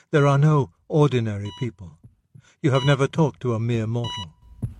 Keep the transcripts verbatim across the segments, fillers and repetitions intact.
There are no ordinary people. You have never talked to a mere mortal.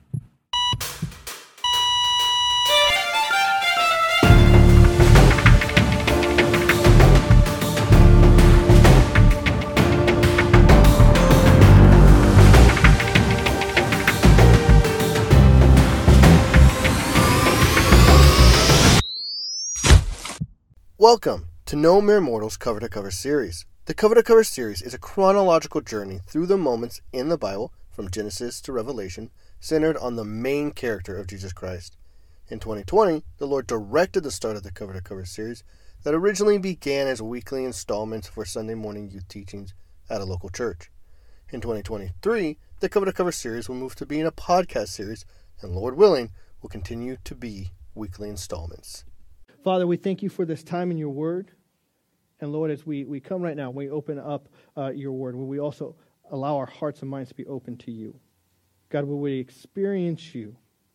Welcome to No Mere Mortals Cover to Cover series. The Cover to Cover series is a chronological journey through the moments in the Bible, from Genesis to Revelation, centered on the main character of Jesus Christ. In twenty twenty, the Lord directed the start of the Cover to Cover series that originally began as weekly installments for Sunday morning youth teachings at a local church. In twenty twenty-three, the Cover to Cover series will move to being a podcast series, and Lord willing, will continue to be weekly installments. Father, we thank you for this time in your word. And Lord, as we, we come right now, we open up uh, your word, will we also allow our hearts and minds to be open to you. God, will we experience you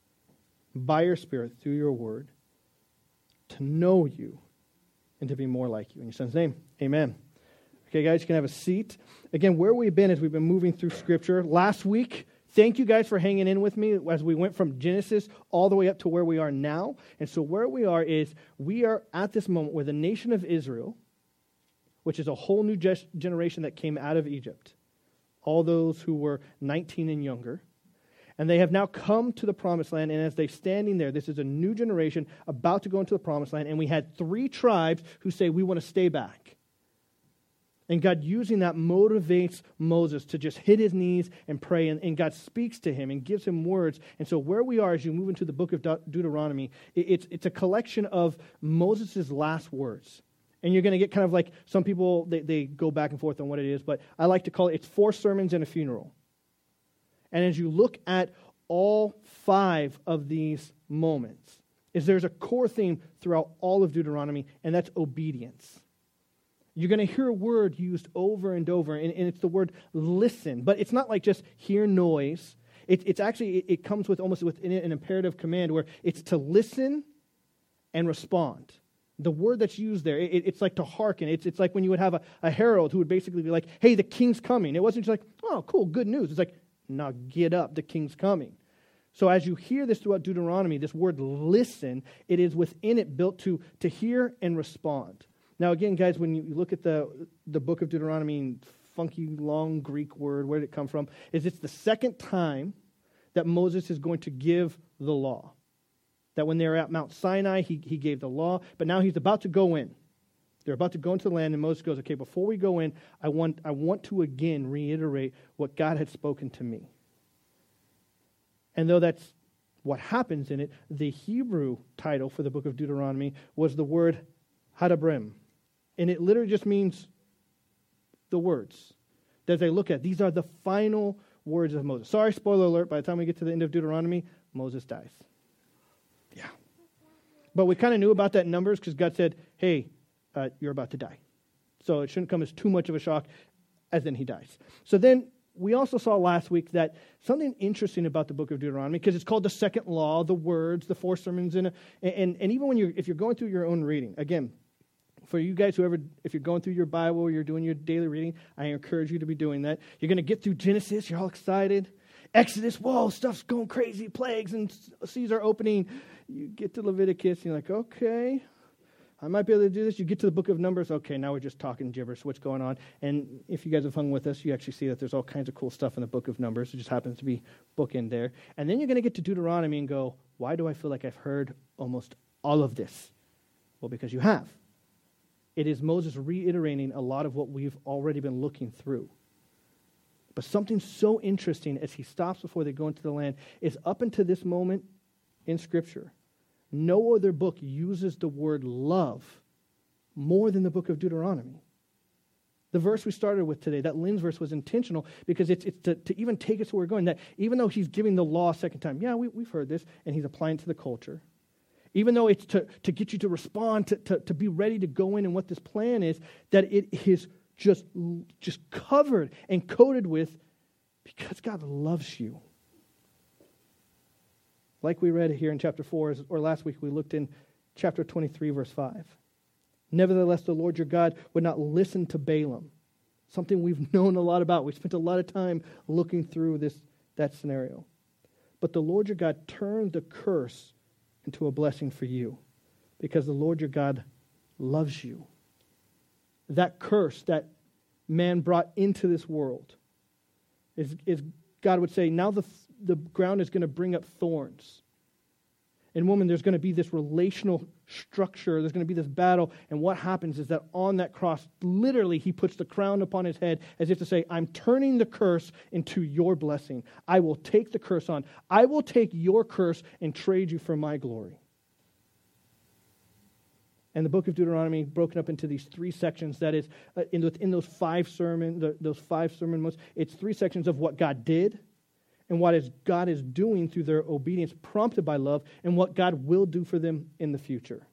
by your Spirit through your word, to know you and to be more like you. In your Son's name, amen. Okay, guys, you can have a seat. Again, where we've been as we've been moving through Scripture. Last week, thank you guys for hanging in with me as we went from Genesis all the way up to where we are now. And so where we are is we are at this moment where the nation of Israel, which is a whole new ge- generation that came out of Egypt, all those who were nineteen and younger, and they have now come to the Promised Land, and as they're standing there, this is a new generation about to go into the Promised Land, and we had three tribes who say, we want to stay back. And God, using that, motivates Moses to just hit his knees and pray, and, and God speaks to him and gives him words. And so where we are as you move into the book of De- Deuteronomy, it, it's, it's a collection of Moses' last words. And you're going to get kind of like, some people, they, they go back and forth on what it is, but I like to call it, it's four sermons and a funeral. And as you look at all five of these moments, is there's a core theme throughout all of Deuteronomy, and that's obedience. You're going to hear a word used over and over, and, and it's the word listen. But it's not like just hear noise. It, it's actually, it, it comes with almost with an imperative command where it's to listen and respond. The word that's used there, it, it's like to hearken. It's, it's like when you would have a, a herald who would basically be like, hey, the king's coming. It wasn't just like, oh, cool, good news. It's like, now get up, the king's coming. So as you hear this throughout Deuteronomy, this word listen, it is within it built to, to hear and respond. Now, again, guys, when you look at the, the book of Deuteronomy, funky, long Greek word, where did it come from? Is it's the second time that Moses is going to give the law. That when they're at Mount Sinai, he, he gave the law, but now he's about to go in. They're about to go into the land, and Moses goes, okay, before we go in, I want, I want to again reiterate what God had spoken to me. And though that's what happens in it, the Hebrew title for the book of Deuteronomy was the word hadabrim. And it literally just means the words that they look at. These are the final words of Moses. Sorry, spoiler alert, by the time we get to the end of Deuteronomy, Moses dies. Yeah. But we kind of knew about that in Numbers because God said, hey, uh, you're about to die. So it shouldn't come as too much of a shock as then he dies. So then we also saw last week that something interesting about the book of Deuteronomy, because it's called the second law, the words, the four sermons, in a, and, and even when you're, if you're going through your own reading, again, for you guys, whoever, if you're going through your Bible, you're doing your daily reading, I encourage you to be doing that. You're going to get through Genesis, you're all excited. Exodus, whoa, stuff's going crazy, plagues and seas are opening. You get to Leviticus, and you're like, okay, I might be able to do this. You get to the book of Numbers, okay, now we're just talking gibberish, what's going on? And if you guys have hung with us, you actually see that there's all kinds of cool stuff in the book of Numbers. It just happens to be book in there. And then you're going to get to Deuteronomy and go, why do I feel like I've heard almost all of this? Well, because you have. It is Moses reiterating a lot of what we've already been looking through. But something so interesting as he stops before they go into the land is up until this moment in Scripture, no other book uses the word love more than the book of Deuteronomy. The verse we started with today, that Lynn's verse, was intentional because it's, it's to, to even take us where we're going. That even though he's giving the law a second time, yeah, we, we've heard this, and he's applying it to the culture. Even though it's to, to get you to respond, to, to, to be ready to go in and what this plan is, that it is just, just covered and coated with, because God loves you. Like we read here in chapter four, or last week we looked in chapter twenty-three, verse five. Nevertheless, the Lord your God would not listen to Balaam, something we've known a lot about. We spent a lot of time looking through this that scenario. But the Lord your God turned the curse into a blessing for you because the Lord your God loves you. That curse that man brought into this world is, is God would say, now the, the ground is going to bring up thorns. And woman, there's going to be this relational structure. There's going to be this battle. And what happens is that on that cross, literally, he puts the crown upon his head as if to say, I'm turning the curse into your blessing. I will take the curse on. I will take your curse and trade you for my glory. And the book of Deuteronomy broken up into these three sections. That is, uh, in, in those five sermon, the, those five sermon months, it's three sections of what God did, and what is God is doing through their obedience prompted by love, and what God will do for them in the future.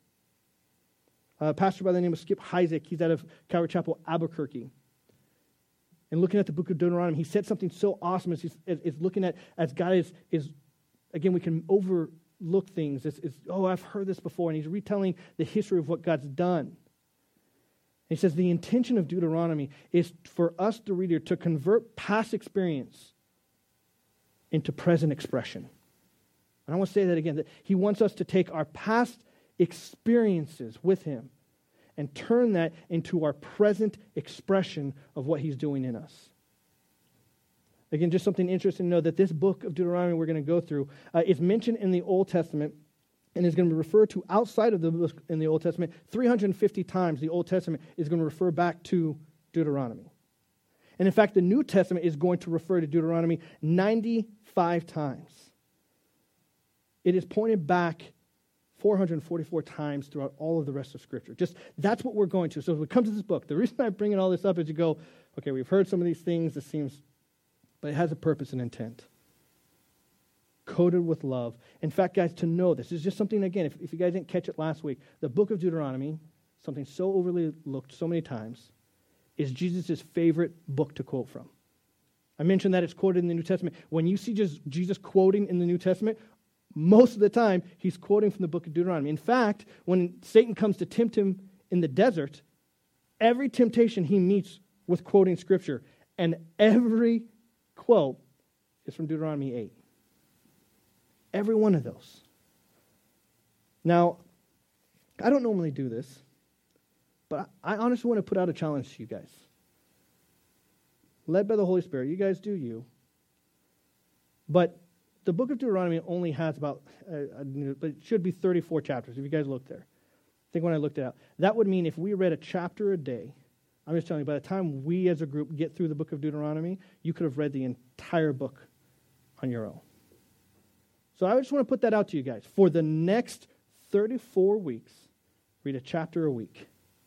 A pastor by the name of Skip Heitzig, he's out of Calvary Chapel, Albuquerque. And looking at the book of Deuteronomy, he said something so awesome as he's as, as looking at, as God is, is, again, we can overlook things. It's, it's, oh, I've heard this before. And he's retelling the history of what God's done. He says the intention of Deuteronomy is for us, the reader, to convert past experience into present expression. And I want to say that again, that he wants us to take our past experiences with him and turn that into our present expression of what he's doing in us. Again, just something interesting to know that this book of Deuteronomy we're going to go through uh, is mentioned in the Old Testament and is going to be referred to outside of the book in the Old Testament. three hundred fifty times the Old Testament is going to refer back to Deuteronomy. And in fact, the New Testament is going to refer to Deuteronomy ninety-five times. It is pointed back four hundred forty-four times throughout all of the rest of Scripture. Just that's what we're going to. So as we come to this book, the reason I'm bringing all this up is you go, okay, we've heard some of these things. This seems, but it has a purpose and intent. Coated with love. In fact, guys, to know this is just something, again, if, if you guys didn't catch it last week, the book of Deuteronomy, something so overly looked so many times, is Jesus' favorite book to quote from. I mentioned that it's quoted in the New Testament. When you see just Jesus quoting in the New Testament, most of the time he's quoting from the book of Deuteronomy. In fact, when Satan comes to tempt him in the desert, every temptation he meets with quoting Scripture, and every quote is from Deuteronomy eight. Every one of those. Now, I don't normally do this, but I honestly want to put out a challenge to you guys. Led by the Holy Spirit, you guys do you. But the book of Deuteronomy only has about, uh, but it should be thirty-four chapters, if you guys look there. I think when I looked it out. That would mean if we read a chapter a day, I'm just telling you, by the time we as a group get through the book of Deuteronomy, you could have read the entire book on your own. So I just want to put that out to you guys. For the next thirty-four weeks, read a chapter a week.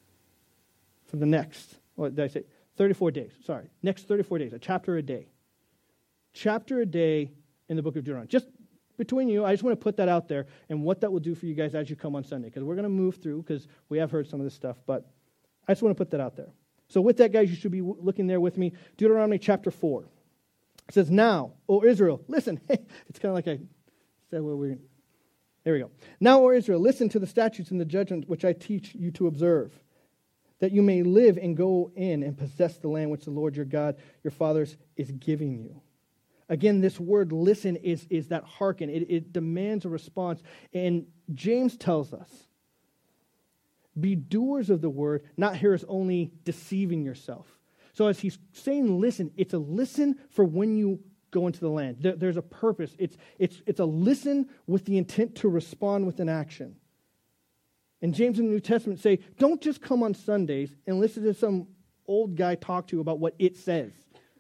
For the next, what did I say? thirty-four days, sorry. Next thirty-four days, a chapter a day. Chapter a day in the book of Deuteronomy. Just between you, I just want to put that out there and what that will do for you guys as you come on Sunday. Because we're going to move through, because we have heard some of this stuff, but I just want to put that out there. So with that, guys, you should be looking there with me. Deuteronomy chapter four. It says, now, O Israel, listen. It's kind of like I said where we there we go. Now, O Israel, listen to the statutes and the judgments which I teach you to observe, that you may live and go in and possess the land which the Lord your God, your fathers, is giving you. Again, this word listen is, is that hearken. It, it demands a response. And James tells us, be doers of the word, not hearers only, deceiving yourself. So as he's saying listen, it's a listen for when you go into the land. There, there's a purpose. It's, it's, it's a listen with the intent to respond with an action. And James in the New Testament say, don't just come on Sundays and listen to some old guy talk to you about what it says.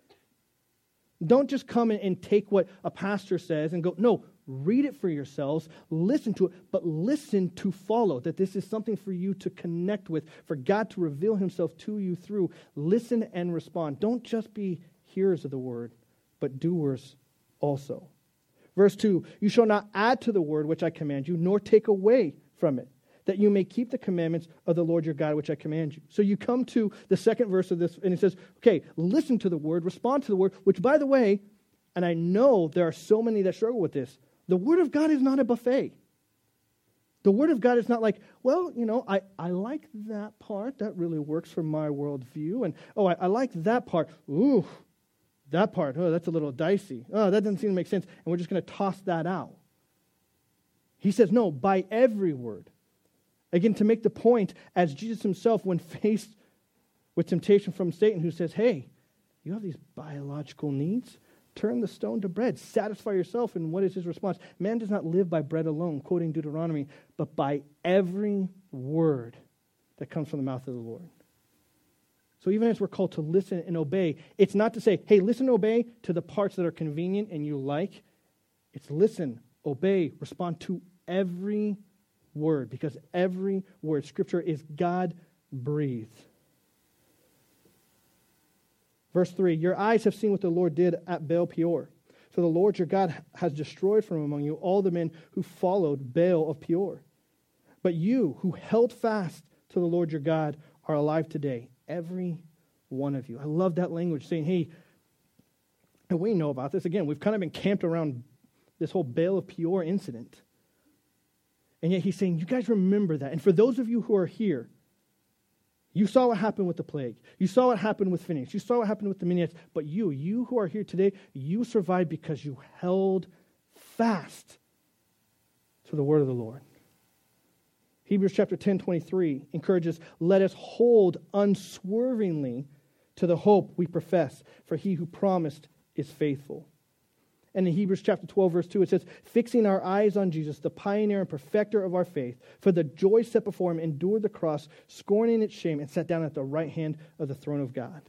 Don't just come and take what a pastor says and go, no, read it for yourselves, listen to it, but listen to follow, that this is something for you to connect with, for God to reveal himself to you through. Listen and respond. Don't just be hearers of the word, but doers also. Verse two, you shall not add to the word which I command you, nor take away from it, that you may keep the commandments of the Lord your God, which I command you. So you come to the second verse of this, and it says, okay, listen to the word, respond to the word, which, by the way, and I know there are so many that struggle with this, the word of God is not a buffet. The Word of God is not like, well, you know, I, I like that part. That really works for my worldview. And, oh, I, I like that part. Ooh, that part. Oh, that's a little dicey. Oh, that doesn't seem to make sense. And we're just going to toss that out. He says, no, by every word. Again, to make the point, as Jesus himself, when faced with temptation from Satan, who says, hey, you have these biological needs. Turn the stone to bread. Satisfy yourself. And what is his response? Man does not live by bread alone, quoting Deuteronomy, but by every word that comes from the mouth of the Lord. So even as we're called to listen and obey, it's not to say, hey, listen and obey to the parts that are convenient and you like. It's listen, obey, respond to every word, because every word, Scripture is God-breathed. Verse three, your eyes have seen what the Lord did at Baal Peor. So the Lord your God has destroyed from among you all the men who followed Baal of Peor. But you who held fast to the Lord your God are alive today, every one of you. I love that language, saying, hey, and we know about this. Again, we've kind of been camped around this whole Baal of Peor incident. And yet he's saying, you guys remember that. And for those of you who are here, you saw what happened with the plague. You saw what happened with Phineas. You saw what happened with the Midianites. But you, you who are here today, you survived because you held fast to the word of the Lord. Hebrews chapter ten, twenty-three encourages, let us hold unswervingly to the hope we profess, for he who promised is faithful. And in Hebrews chapter twelve, verse two, it says, fixing our eyes on Jesus, the pioneer and perfecter of our faith, for the joy set before him, endured the cross, scorning its shame, and sat down at the right hand of the throne of God.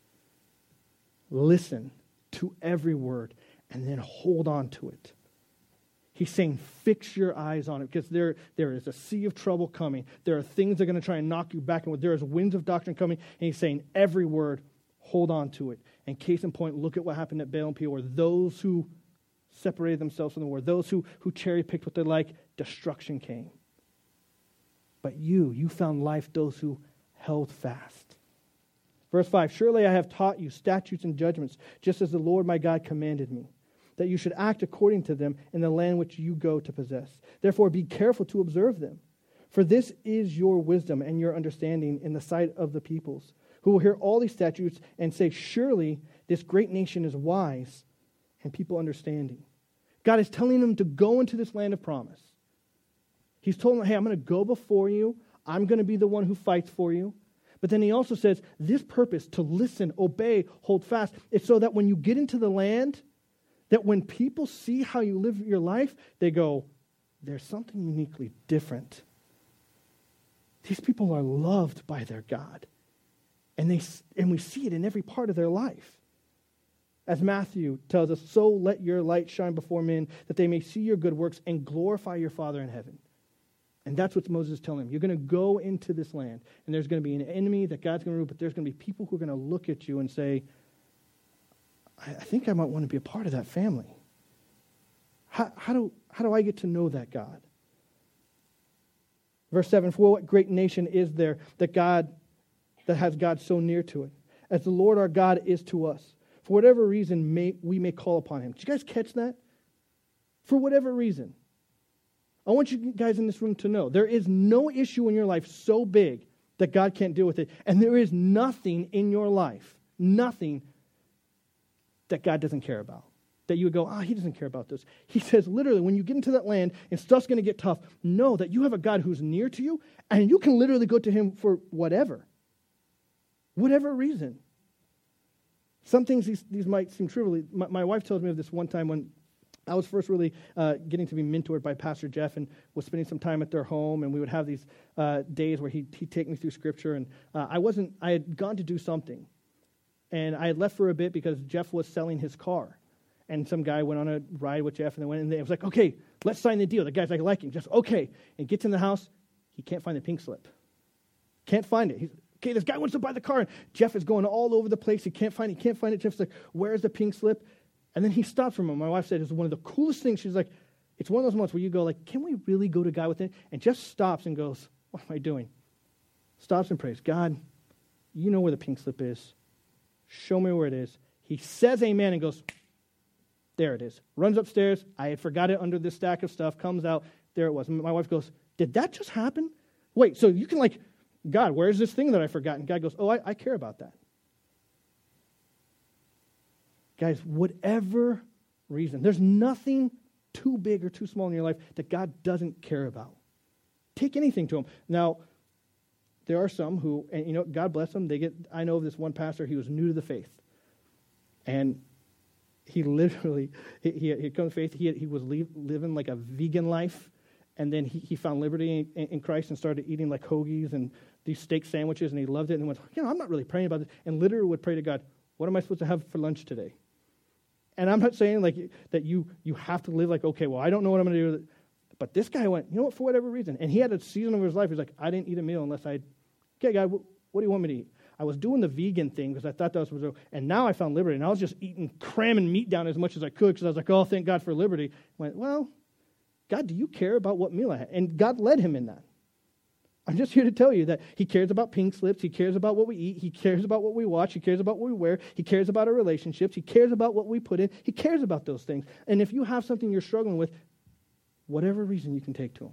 Listen to every word, and then hold on to it. He's saying, fix your eyes on it, because there, there is a sea of trouble coming. There are things that are going to try and knock you back. And there is winds of doctrine coming. And he's saying, every word, hold on to it. And case in point, look at what happened at Baal and Peor. Those who separated themselves from the word, those who, who cherry-picked what they like, destruction came. But you, you found life, those who held fast. Verse five, surely I have taught you statutes and judgments, just as the Lord my God commanded me, that you should act according to them in the land which you go to possess. Therefore be careful to observe them. For this is your wisdom and your understanding in the sight of the peoples, who will hear all these statutes and say, surely this great nation is wise and people understanding. God is telling them to go into this land of promise. He's told them, hey, I'm going to go before you. I'm going to be the one who fights for you. But then he also says, this purpose, to listen, obey, hold fast, is so that when you get into the land, that when people see how you live your life, they go, there's something uniquely different. These people are loved by their God. And they and we see it in every part of their life. As Matthew tells us, so let your light shine before men, that they may see your good works and glorify your Father in heaven. And that's what Moses is telling him. You're going to go into this land, and there's going to be an enemy that God's going to rule, but there's going to be people who are going to look at you and say, I, I think I might want to be a part of that family. How, how do, how do I get to know that God? Verse seven, for what great nation is there that God that has God so near to it, as the Lord our God is to us? For whatever reason may, we may call upon him. Did you guys catch that? For whatever reason. I want you guys in this room to know there is no issue in your life so big that God can't deal with it. And there is nothing in your life, nothing that God doesn't care about. That you would go, ah, oh, he doesn't care about this. He says literally, when you get into that land and stuff's going to get tough, know that you have a God who's near to you and you can literally go to him for whatever. Whatever reason. Some things, these, these might seem trivial. My, my wife tells me of this one time when I was first really uh, getting to be mentored by Pastor Jeff and was spending some time at their home, and we would have these uh, days where he'd, he'd take me through Scripture, and uh, I wasn't, I had gone to do something, and I had left for a bit because Jeff was selling his car, and some guy went on a ride with Jeff, and they went in there. It was like, okay, let's sign the deal. The guy's like, liking, just okay, and gets in the house, he can't find the pink slip. Can't find it. He's okay, this guy wants to buy the car. And Jeff is going all over the place. He can't find it. He can't find it. Jeff's like, where's the pink slip? And then he stopped for a moment. My wife said it was one of the coolest things. She's like, it's one of those moments where you go like, can we really go to God with it? And Jeff stops and goes, what am I doing? Stops and prays. God, you know where the pink slip is. Show me where it is. He says amen and goes, there it is. Runs upstairs. I had forgot it under this stack of stuff. Comes out. There it was. My wife goes, did that just happen? Wait, so you can like, God, where's this thing that I forgot? And God goes, oh, I, I care about that. Guys, whatever reason, there's nothing too big or too small in your life that God doesn't care about. Take anything to him. Now, there are some who, and you know, God bless them, they get, I know of this one pastor, he was new to the faith. And he literally, he, he had come to faith, he, had, he was leave, living like a vegan life, and then he, he found liberty in, in Christ and started eating like hoagies and these steak sandwiches, and he loved it, and he went, you know, I'm not really praying about this, and literally would pray to God, what am I supposed to have for lunch today? And I'm not saying like that you you have to live like, okay, well, I don't know what I'm going to do with it. But this guy went, you know what, for whatever reason. And he had a season of his life, he's like, I didn't eat a meal unless I, okay, God, what, what do you want me to eat? I was doing the vegan thing because I thought that was, and now I found liberty. And I was just eating, cramming meat down as much as I could because I was like, oh, thank God for liberty. I went, well, God, do you care about what meal I had? And God led him in that. I'm just here to tell you that he cares about pink slips. He cares about what we eat. He cares about what we watch. He cares about what we wear. He cares about our relationships. He cares about what we put in. He cares about those things. And if you have something you're struggling with, whatever reason you can take to him.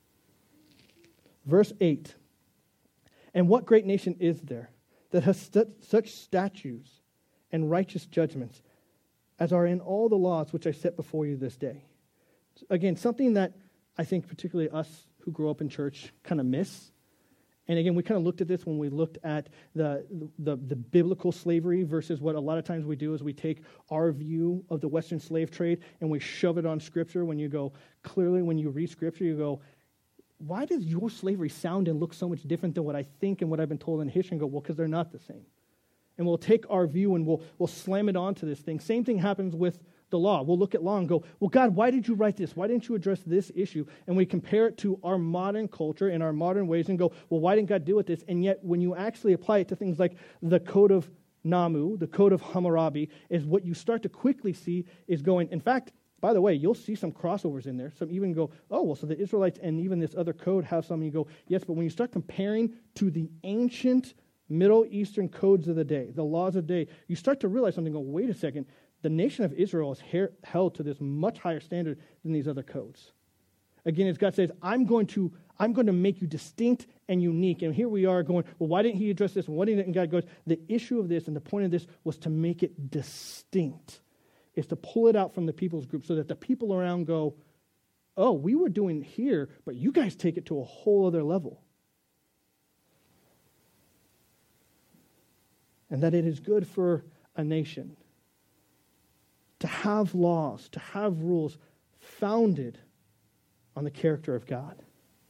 Verse eight. And what great nation is there that has st- such statutes and righteous judgments as are in all the laws which I set before you this day? Again, something that I think particularly us who grew up in church kind of miss. And again, we kind of looked at this when we looked at the, the the biblical slavery versus what a lot of times we do is we take our view of the Western slave trade and we shove it on Scripture. When you go, clearly when you read Scripture, you go, why does your slavery sound and look so much different than what I think and what I've been told in history? And go, well, because they're not the same. And we'll take our view and we'll we'll slam it onto this thing. Same thing happens with the law. We'll look at law and go, well, God, why did you write this? Why didn't you address this issue? And we compare it to our modern culture and our modern ways and go, well, why didn't God deal with this? And yet when you actually apply it to things like the Code of Namu, the Code of Hammurabi, is what you start to quickly see is going, in fact, by the way, you'll see some crossovers in there. Some even go, oh, well, so the Israelites and even this other code have some, and you go, yes, but when you start comparing to the ancient Middle Eastern codes of the day, the laws of the day, you start to realize something, go, wait a second, the nation of Israel is he- held to this much higher standard than these other codes. Again, as God says, I'm going to I'm going to make you distinct and unique. And here we are going, well, why didn't he address this? And why didn't, and God goes, the issue of this and the point of this was to make it distinct. Is to pull it out from the people's group so that the people around go, oh, we were doing here, but you guys take it to a whole other level. And that it is good for a nation to have laws, to have rules founded on the character of God.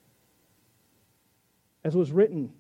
As was written,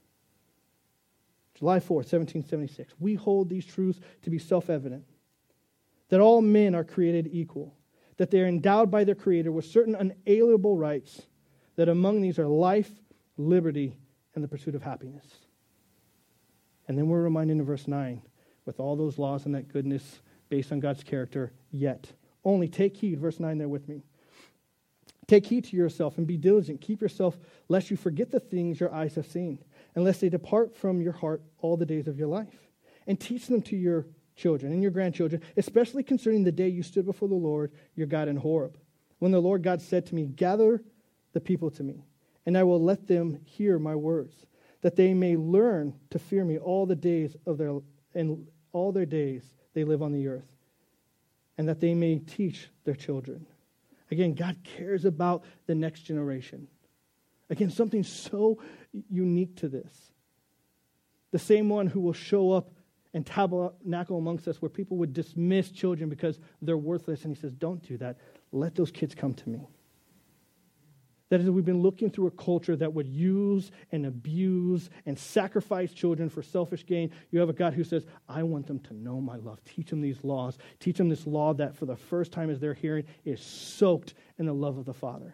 July fourth, seventeen seventy-six, we hold these truths to be self-evident, that all men are created equal, that they are endowed by their Creator with certain unalienable rights, that among these are life, liberty, and the pursuit of happiness. And then we're reminded in verse nine, with all those laws and that goodness based on God's character, yet. Only take heed, verse nine there with me. Take heed to yourself and be diligent. Keep yourself, lest you forget the things your eyes have seen, and lest they depart from your heart all the days of your life. And teach them to your children and your grandchildren, especially concerning the day you stood before the Lord your God in Horeb, when the Lord God said to me, gather the people to me, and I will let them hear my words, that they may learn to fear me all the days of their and all their days they live on the earth, and that they may teach their children. Again, God cares about the next generation. Again, something so unique to this. The same one who will show up and tabernacle amongst us where people would dismiss children because they're worthless. And he says, don't do that. Let those kids come to me. That is, we've been looking through a culture that would use and abuse and sacrifice children for selfish gain. You have a God who says, I want them to know my love. Teach them these laws. Teach them this law that for the first time as they're hearing is soaked in the love of the Father.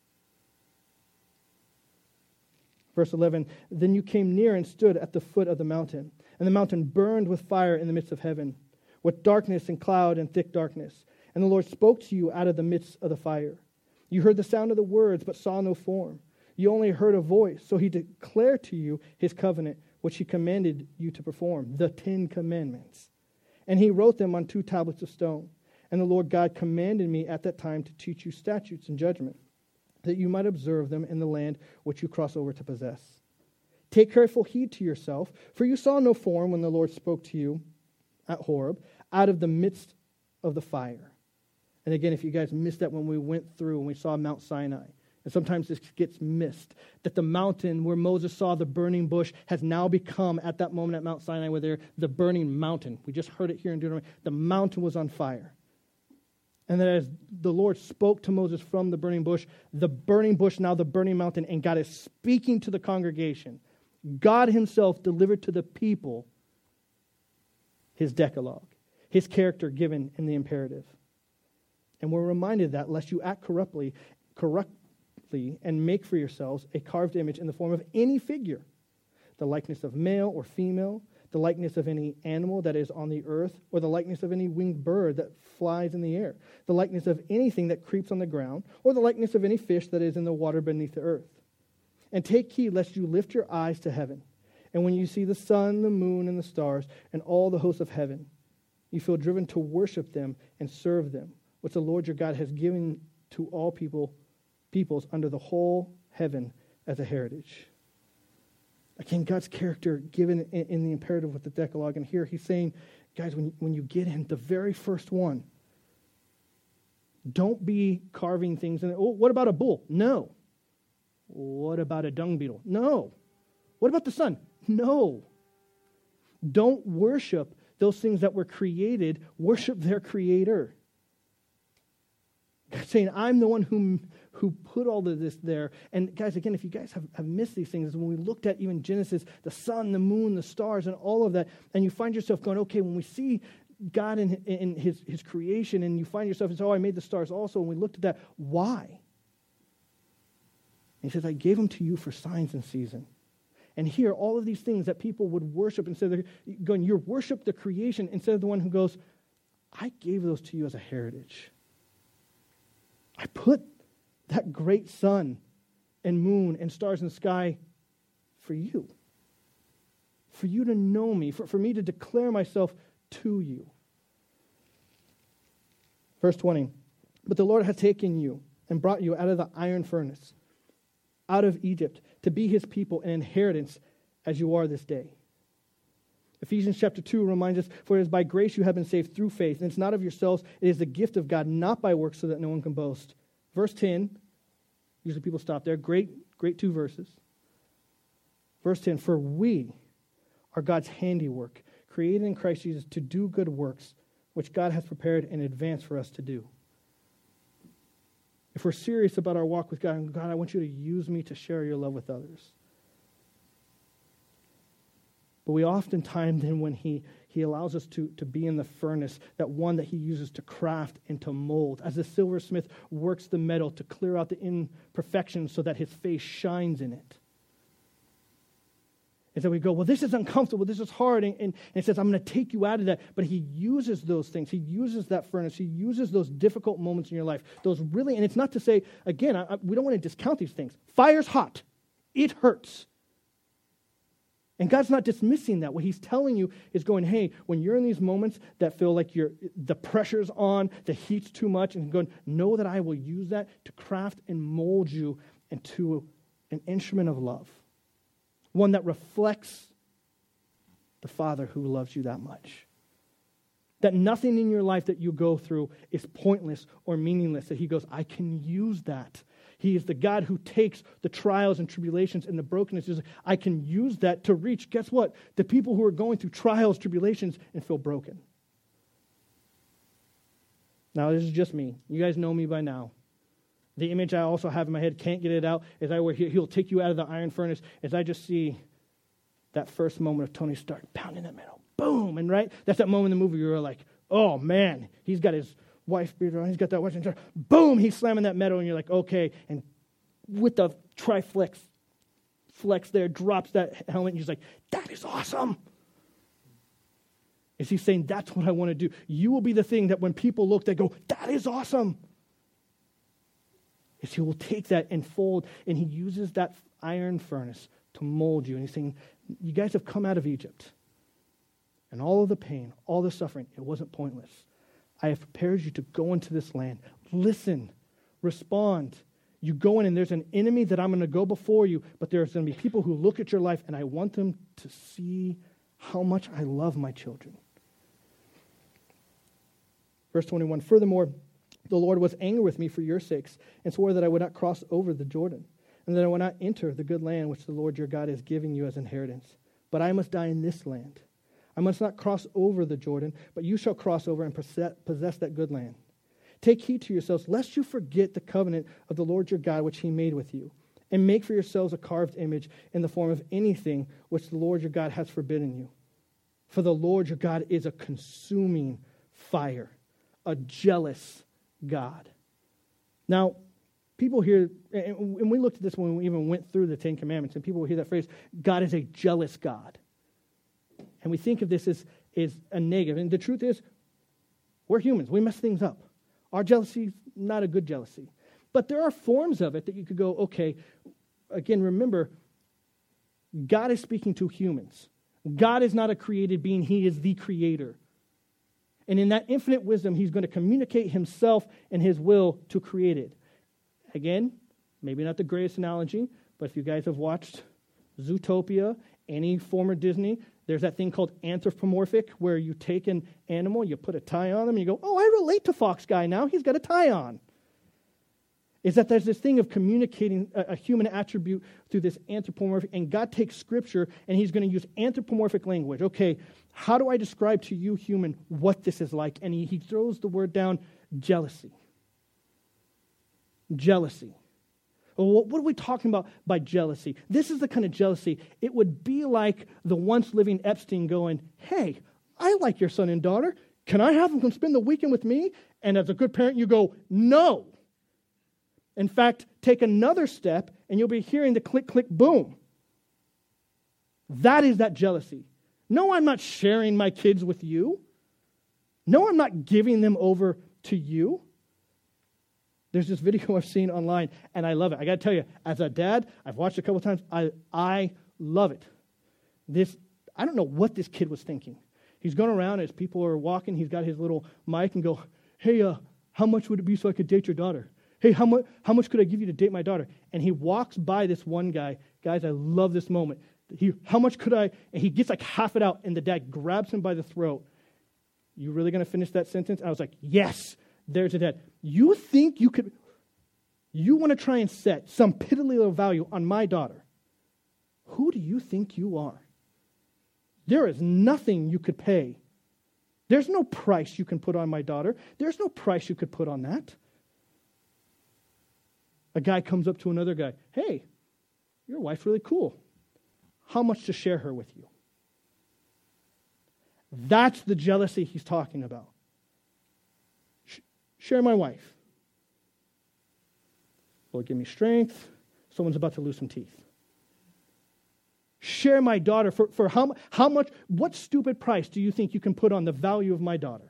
Verse eleven, then you came near and stood at the foot of the mountain, and the mountain burned with fire in the midst of heaven, with darkness and cloud and thick darkness. And the Lord spoke to you out of the midst of the fire. You heard the sound of the words, but saw no form. You only heard a voice. So he declared to you his covenant, which he commanded you to perform, the Ten Commandments. And he wrote them on two tablets of stone. And the Lord God commanded me at that time to teach you statutes and judgment, that you might observe them in the land which you cross over to possess. Take careful heed to yourself, for you saw no form when the Lord spoke to you at Horeb, out of the midst of the fire. And again, if you guys missed that when we went through and we saw Mount Sinai, and sometimes this gets missed, that the mountain where Moses saw the burning bush has now become, at that moment at Mount Sinai, where they're the burning mountain. We just heard it here in Deuteronomy. The mountain was on fire. And that as the Lord spoke to Moses from the burning bush, the burning bush, now the burning mountain, and God is speaking to the congregation. God himself delivered to the people his Decalogue, his character given in the imperative. And we're reminded that lest you act corruptly, corruptly and make for yourselves a carved image in the form of any figure, the likeness of male or female, the likeness of any animal that is on the earth, or the likeness of any winged bird that flies in the air, the likeness of anything that creeps on the ground, or the likeness of any fish that is in the water beneath the earth. And take heed lest you lift your eyes to heaven, and when you see the sun, the moon, and the stars, and all the hosts of heaven, you feel driven to worship them and serve them, which the Lord your God has given to all people, peoples under the whole heaven as a heritage. Again, God's character given in, in the imperative with the Decalogue. And here he's saying, guys, when, when you get in, the very first one, don't be carving things in it. Oh, what about a bull? No. What about a dung beetle? No. What about the sun? No. Don't worship those things that were created. Worship their creator. God's saying, I'm the one who, who put all of this there. And guys, again, if you guys have, have missed these things, when we looked at even Genesis, the sun, the moon, the stars, and all of that, and you find yourself going, okay, when we see God in, in his, his creation, and you find yourself, and say, oh, I made the stars also, and we looked at that, why? And he says, I gave them to you for signs and season. And here, all of these things that people would worship, instead of going, you worship the creation, instead of the one who goes, I gave those to you as a heritage. I put that great sun and moon and stars in the sky for you. For you to know me, for, for me to declare myself to you. Verse twenty, but the Lord has taken you and brought you out of the iron furnace, out of Egypt, to be his people, an inheritance as you are this day. Ephesians chapter two reminds us, for it is by grace you have been saved through faith, and it's not of yourselves, it is the gift of God, not by works, so that no one can boast. Verse ten, usually people stop there, great, great two verses. Verse ten, for we are God's handiwork, created in Christ Jesus to do good works, which God has prepared in advance for us to do. If we're serious about our walk with God, God, I want you to use me to share your love with others. But we oftentimes then when he, he allows us to, to be in the furnace, that one that he uses to craft and to mold, as the silversmith works the metal to clear out the imperfections so that his face shines in it. And so we go, well, this is uncomfortable, this is hard, and, and, and it says, I'm going to take you out of that. But he uses those things. He uses that furnace. He uses those difficult moments in your life. Those really, and it's not to say, again, I, I, we don't want to discount these things. Fire's hot. It hurts. And God's not dismissing that. What he's telling you is going, hey, when you're in these moments that feel like you're, the pressure's on, the heat's too much, and going, know that I will use that to craft and mold you into an instrument of love. One that reflects the Father who loves you that much. That nothing in your life that you go through is pointless or meaningless. That he goes, I can use that. He is the God who takes the trials and tribulations and the brokenness. He's like, I can use that to reach, guess what? The people who are going through trials, tribulations, and feel broken. Now, this is just me. You guys know me by now. The image I also have in my head, can't get it out, is I where he, he'll take you out of the iron furnace, as I just see that first moment of Tony Stark pounding that metal. Boom! And right, that's that moment in the movie where you're like, oh man, he's got his wife beater on, he's got that Western shirt. Boom! He's slamming that metal, and you're like, okay. And with the triflex flex there, drops that helmet, and he's like, that is awesome. Is he saying, that's what I want to do? You will be the thing that when people look, they go, that is awesome. Is he will take that and fold, and he uses that iron furnace to mold you. And he's saying, you guys have come out of Egypt. And all of the pain, all the suffering, it wasn't pointless. I have prepared you to go into this land. Listen, respond. You go in and there's an enemy that I'm going to go before you, but there's going to be people who look at your life and I want them to see how much I love my children. Verse twenty-one, furthermore, the Lord was angry with me for your sakes and swore that I would not cross over the Jordan and that I would not enter the good land which the Lord your God is giving you as inheritance. But I must die in this land. I must not cross over the Jordan, but you shall cross over and possess that good land. Take heed to yourselves, lest you forget the covenant of the Lord your God which he made with you, and make for yourselves a carved image in the form of anything which the Lord your God has forbidden you. For the Lord your God is a consuming fire, a jealous God. Now, people hear, and we looked at this when we even went through the Ten Commandments, and people will hear that phrase, God is a jealous God. And we think of this as, as a negative. And the truth is, we're humans. We mess things up. Our jealousy is not a good jealousy. But there are forms of it that you could go, okay, again, remember, God is speaking to humans. God is not a created being. He is the creator. And in that infinite wisdom, he's going to communicate himself and his will to create it. Again, maybe not the greatest analogy, but if you guys have watched Zootopia, any former Disney, there's that thing called anthropomorphic, where you take an animal, you put a tie on them, and you go, oh, I relate to Fox Guy now. He's got a tie on. Is that there's this thing of communicating a, a human attribute through this anthropomorphic, and God takes Scripture, and he's going to use anthropomorphic language. Okay, how do I describe to you, human, what this is like? And he, he throws the word down, jealousy. Jealousy. Well, what are we talking about by jealousy? This is the kind of jealousy. It would be like the once living Epstein going, hey, I like your son and daughter. Can I have them come spend the weekend with me? And as a good parent, you go, no. In fact, take another step and you'll be hearing the click, click, boom. That is that jealousy. No, I'm not sharing my kids with you. No, I'm not giving them over to you. There's this video I've seen online, and I love it. I got to tell you, as a dad, I've watched it a couple times. I I love it. This I don't know what this kid was thinking. He's going around as people are walking. He's got his little mic and go, hey, uh, how much would it be so I could date your daughter? Hey, how much how much could I give you to date my daughter? And he walks by this one guy. Guys, I love this moment. He, how much could I? And he gets like half it out, and the dad grabs him by the throat. You really going to finish that sentence? I was like, yes. There's a dad. You think you could, you want to try and set some piddly little value on my daughter. Who do you think you are? There is nothing you could pay. There's no price you can put on my daughter. There's no price you could put on that. A guy comes up to another guy. Hey, your wife's really cool. How much to share her with you? That's the jealousy he's talking about. Share my wife. Lord, give me strength. Someone's about to lose some teeth. Share my daughter for, for how, how much, what stupid price do you think you can put on the value of my daughter?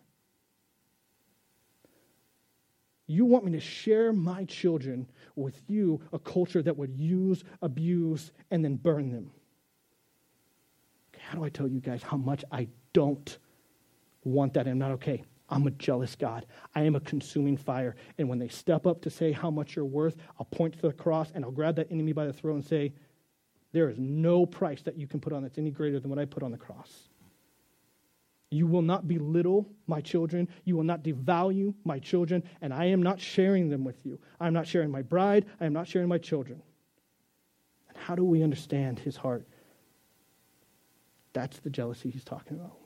You want me to share my children with you, a culture that would use, abuse, and then burn them. Okay, how do I tell you guys how much I don't want that? I'm not okay. I'm a jealous God. I am a consuming fire. And when they step up to say how much you're worth, I'll point to the cross and I'll grab that enemy by the throat and say, there is no price that you can put on that's any greater than what I put on the cross. You will not belittle my children. You will not devalue my children. And I am not sharing them with you. I'm not sharing my bride. I am not sharing my children. And how do we understand his heart? That's the jealousy he's talking about.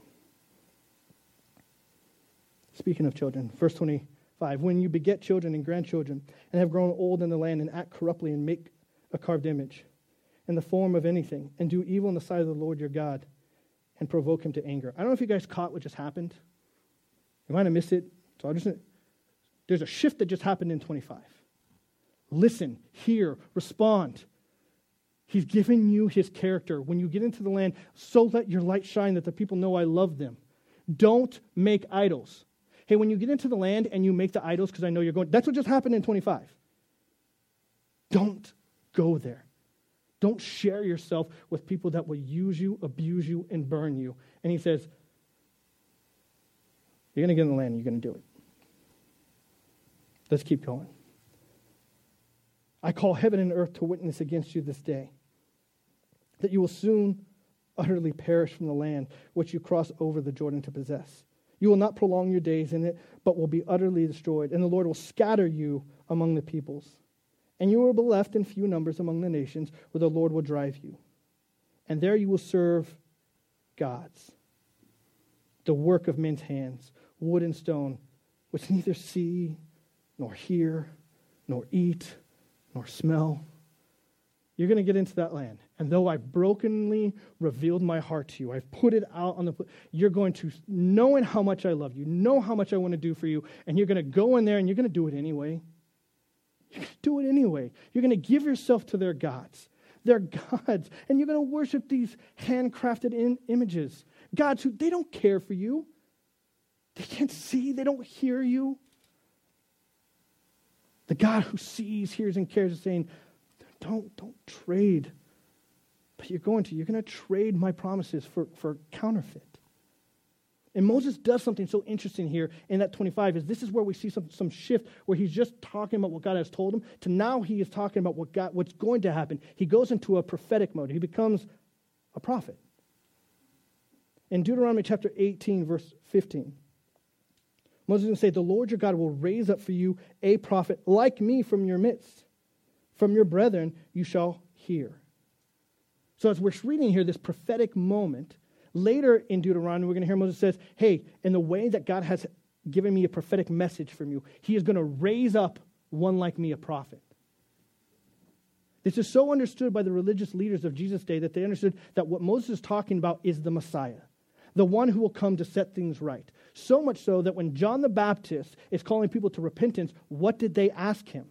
Speaking of children, verse twenty-five, when you beget children and grandchildren and have grown old in the land and act corruptly and make a carved image in the form of anything and do evil in the sight of the Lord your God and provoke him to anger. I don't know if you guys caught what just happened. You might have missed it. So I'll just, there's a shift that just happened in twenty-five. Listen, hear, respond. He's given you his character. When you get into the land, so let your light shine that the people know I love them. Don't make idols. Hey, when you get into the land and you make the idols, because I know you're going, that's what just happened in twenty-five. Don't go there. Don't share yourself with people that will use you, abuse you, and burn you. And he says, you're going to get in the land and you're going to do it. Let's keep going. I call heaven and earth to witness against you this day, that you will soon utterly perish from the land which you cross over the Jordan to possess. You will not prolong your days in it, but will be utterly destroyed, and the Lord will scatter you among the peoples. And you will be left in few numbers among the nations, where the Lord will drive you. And there you will serve gods, the work of men's hands, wood and stone, which neither see, nor hear, nor eat, nor smell. You're going to get into that land. And though I've brokenly revealed my heart to you, I've put it out on the, you're going to, knowing how much I love you, know how much I want to do for you, and you're going to go in there and you're going to do it anyway. You're going to do it anyway. You're going to give yourself to their gods. Their gods. And you're going to worship these handcrafted in images. Gods who, they don't care for you. They can't see. They don't hear you. The God who sees, hears, and cares is saying, don't, don't trade. But you're going to. You're going to trade my promises for, for counterfeit. And Moses does something so interesting here in that twenty-five, is this is where we see some, some shift where he's just talking about what God has told him to now he is talking about what God, what's going to happen. He goes into a prophetic mode. He becomes a prophet. In Deuteronomy chapter eighteen, verse fifteen, Moses is going to say, the Lord your God will raise up for you a prophet like me from your midst. From your brethren you shall hear. So as we're reading here, this prophetic moment, later in Deuteronomy, we're going to hear Moses says, hey, in the way that God has given me a prophetic message from you, he is going to raise up one like me, a prophet. This is so understood by the religious leaders of Jesus' day that they understood that what Moses is talking about is the Messiah, the one who will come to set things right. So much so that when John the Baptist is calling people to repentance, what did they ask him?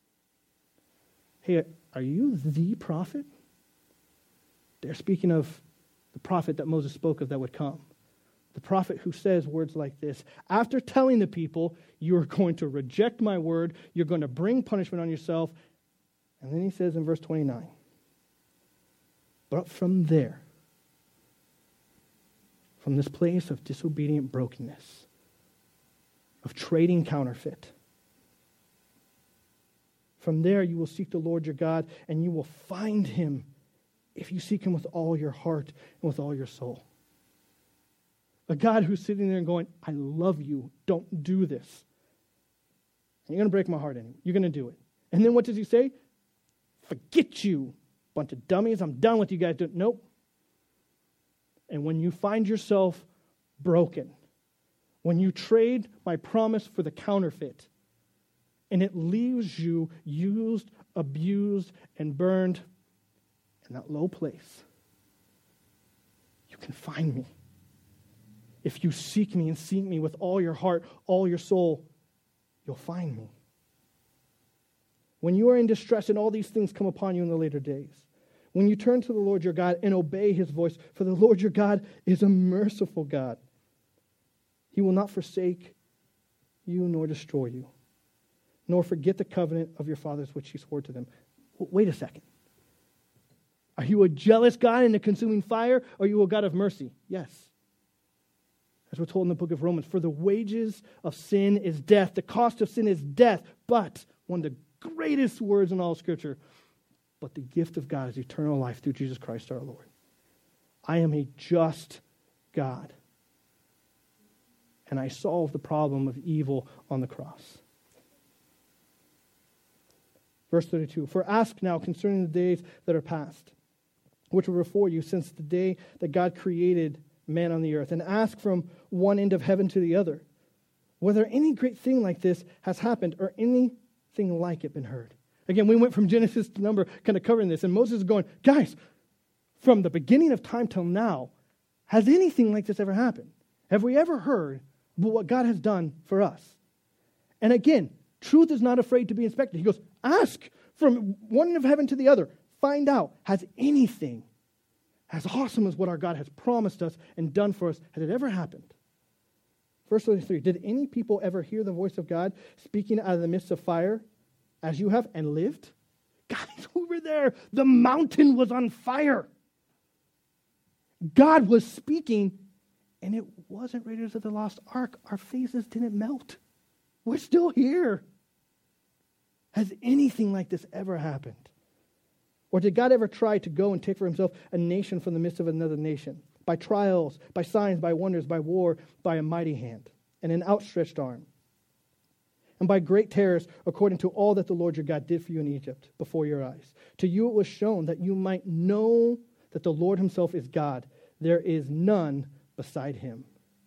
Hey, are you the prophet? They're speaking of the prophet that Moses spoke of that would come. The prophet who says words like this. After telling the people, you're going to reject my word, you're going to bring punishment on yourself. And then he says in verse twenty-nine, but from there, from this place of disobedient brokenness, of trading counterfeit, from there you will seek the Lord your God, and you will find him if you seek him with all your heart and with all your soul. A God who's sitting there and going, I love you, don't do this. And you're going to break my heart anyway. You're going to do it. And then what does he say? Forget you, bunch of dummies. I'm done with you guys. Nope. And when you find yourself broken, when you trade my promise for the counterfeit, and it leaves you used, abused, and burned in that low place, you can find me. If you seek me and seek me with all your heart, all your soul, you'll find me. When you are in distress and all these things come upon you in the later days, when you turn to the Lord your God and obey his voice, for the Lord your God is a merciful God. He will not forsake you nor destroy you, nor forget the covenant of your fathers which he swore to them. Wait a second. Are you a jealous God in a consuming fire, or are you a God of mercy? Yes. As we're told in the book of Romans, for the wages of sin is death. The cost of sin is death. But, one of the greatest words in all Scripture, but the gift of God is eternal life through Jesus Christ our Lord. I am a just God. And I solve the problem of evil on the cross. Verse thirty-two, for ask now concerning the days that are past, which were before you since the day that God created man on the earth, and ask from one end of heaven to the other, whether any great thing like this has happened or anything like it been heard. Again, we went from Genesis to Number kind of covering this, and Moses is going, guys, from the beginning of time till now, has anything like this ever happened? Have we ever heard about what God has done for us? And again, truth is not afraid to be inspected. He goes, ask from one end of heaven to the other. Find out, has anything as awesome as what our God has promised us and done for us, has it ever happened? Verse thirty-three, did any people ever hear the voice of God speaking out of the midst of fire as you have and lived? Guys, we were there. The mountain was on fire. God was speaking, and it wasn't Raiders of the Lost Ark. Our faces didn't melt. We're still here. Has anything like this ever happened? Or did God ever try to go and take for himself a nation from the midst of another nation? By trials, by signs, by wonders, by war, by a mighty hand, and an outstretched arm. And by great terrors, according to all that the Lord your God did for you in Egypt, before your eyes. To you it was shown that you might know that the Lord himself is God. There is none beside him.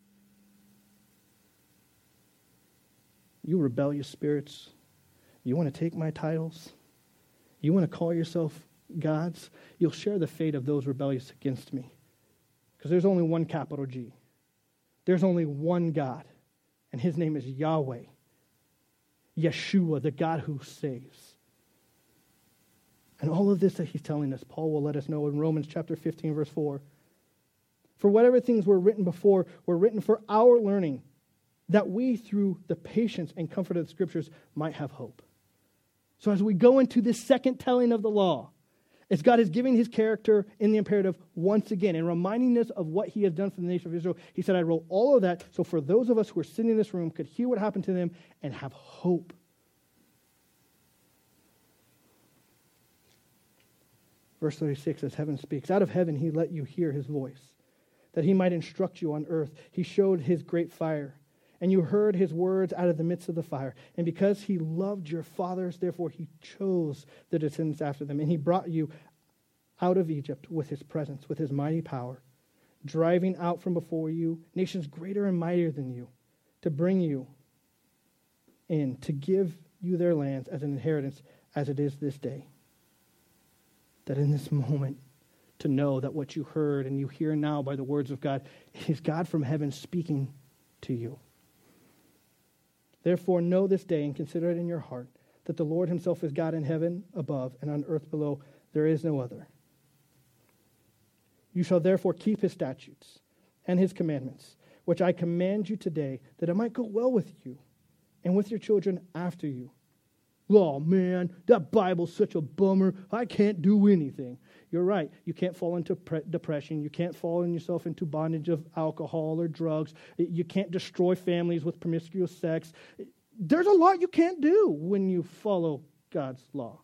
You rebellious spirits, you want to take my titles? You want to call yourself gods? You'll share the fate of those rebellious against me. Because there's only one capital G. There's only one God, and his name is Yahweh. Yeshua, the God who saves. And all of this that he's telling us, Paul will let us know in Romans chapter fifteen, verse four. For whatever things were written before were written for our learning, that we, through the patience and comfort of the Scriptures, might have hope. So as we go into this second telling of the law, as God is giving his character in the imperative once again and reminding us of what he has done for the nation of Israel, he said, I wrote all of that so for those of us who are sitting in this room could hear what happened to them and have hope. Verse thirty-six, as heaven speaks, out of heaven he let you hear his voice, that he might instruct you on earth. He showed his great fire, and you heard his words out of the midst of the fire. And because he loved your fathers, therefore he chose the descendants after them. And he brought you out of Egypt with his presence, with his mighty power, driving out from before you nations greater and mightier than you, to bring you in, to give you their lands as an inheritance, as it is this day. That in this moment, to know that what you heard and you hear now by the words of God is God from heaven speaking to you. Therefore, know this day and consider it in your heart that the Lord himself is God in heaven above and on earth below. There is no other. You shall therefore keep his statutes and his commandments, which I command you today, that it might go well with you and with your children after you. Oh, man, that Bible's such a bummer. I can't do anything. You're right. You can't fall into pre- depression. You can't fall in yourself into bondage of alcohol or drugs. You can't destroy families with promiscuous sex. There's a lot you can't do when you follow God's law.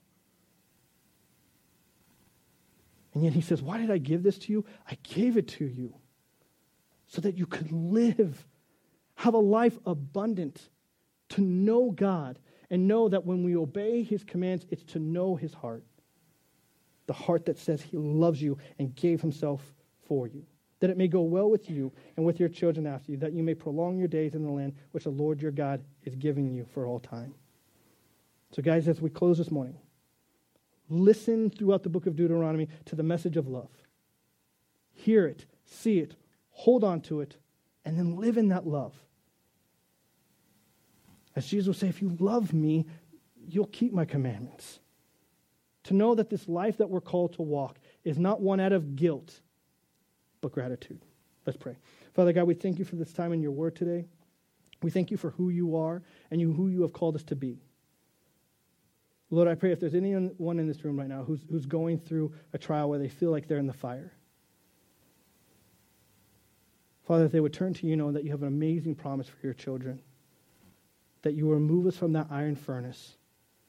And yet he says, why did I give this to you? I gave it to you so that you could live, have a life abundant, to know God, and know that when we obey his commands, it's to know his heart. The heart that says he loves you and gave himself for you. That it may go well with you and with your children after you, that you may prolong your days in the land which the Lord your God is giving you for all time. So guys, as we close this morning, listen throughout the book of Deuteronomy to the message of love. Hear it, see it, hold on to it, and then live in that love. As Jesus would say, if you love me, you'll keep my commandments. To know that this life that we're called to walk is not one out of guilt, but gratitude. Let's pray. Father God, we thank you for this time in your word today. We thank you for who you are and you, who you have called us to be. Lord, I pray if there's anyone in this room right now who's, who's going through a trial where they feel like they're in the fire, Father, if they would turn to you knowing that you have an amazing promise for your children, that you will remove us from that iron furnace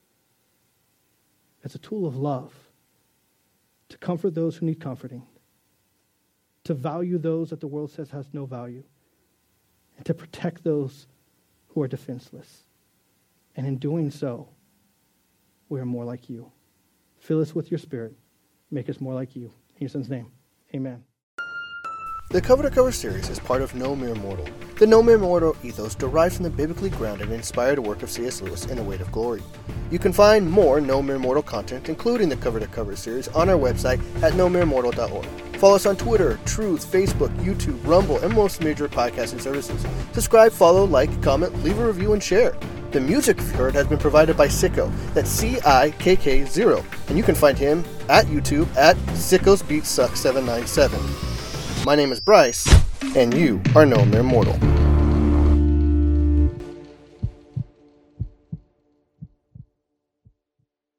as a tool of love, to comfort those who need comforting, to value those that the world says has no value, and to protect those who are defenseless. And in doing so, we are more like you. Fill us with your Spirit. Make us more like you. In your Son's name, amen. The Cover to Cover series is part of No Mere Mortal. The No Mere Mortal ethos derives from the biblically grounded and inspired work of C S Lewis in A Weight of Glory. You can find more No Mere Mortal content, including the Cover to Cover series, on our website at no mere mortal dot org. Follow us on Twitter, Truth, Facebook, YouTube, Rumble, and most major podcasting services. Subscribe, follow, like, comment, leave a review, and share. The music you've heard has been provided by Sicko. That's C I K K zero. And you can find him at YouTube at Sicko's Beat Suck seven nine seven. My name is Bryce, and you are No Mere Mortal.